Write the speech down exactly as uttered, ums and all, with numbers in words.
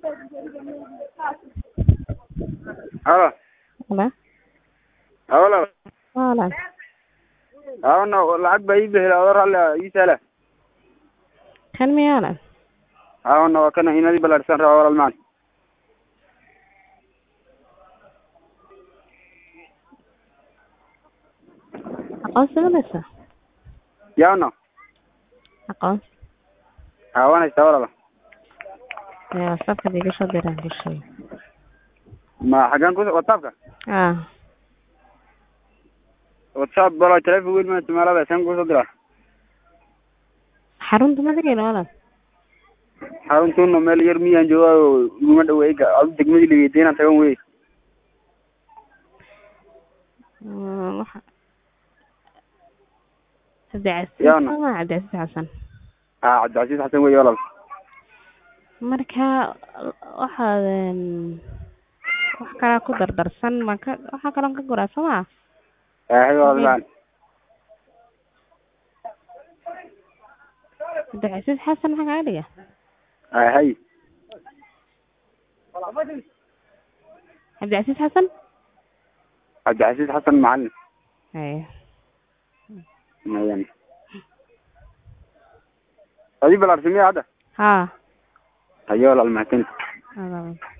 Halo. Halo. Halo. Walaal. Aawna lacag bay bixiyay oo rale isala. Kan miyana? Aawna waa kana inadi balarsan raaw walaal maan. Aqoon samaysa? Yaano. Aqoon. Aawna istawala. Ya, sabka diga soo diray bishay. Ma xagan ku WhatsApp-ka? Ah. WhatsApp bala telefoon weyn ma isticmaalaa san ku soo diraa. Xarunta ma degay walaal. Xaruntuuna meel yar miyaan joogaa uma dhaweeyga aad degmadii ligeedina tagan weey. waxa Cabdi Yaano. Casiis Cabdi Casiis Xasan. Ah, Cabdi Casiis Xasan weey walaal. Marka waxaan wax kala ku dardarsan marka waxa kala ka goraa sama. Ah, hay walaal maan. Cabdi Casiis Xasan waxa ka dhiga. Ah, hay. Cabdi Casiis Xasan. Cabdi Casiis Xasan macallin. Hay. Mayan. Adi balarsan miyaa hada? Ha. Ayo walaal mahadsan. Hada.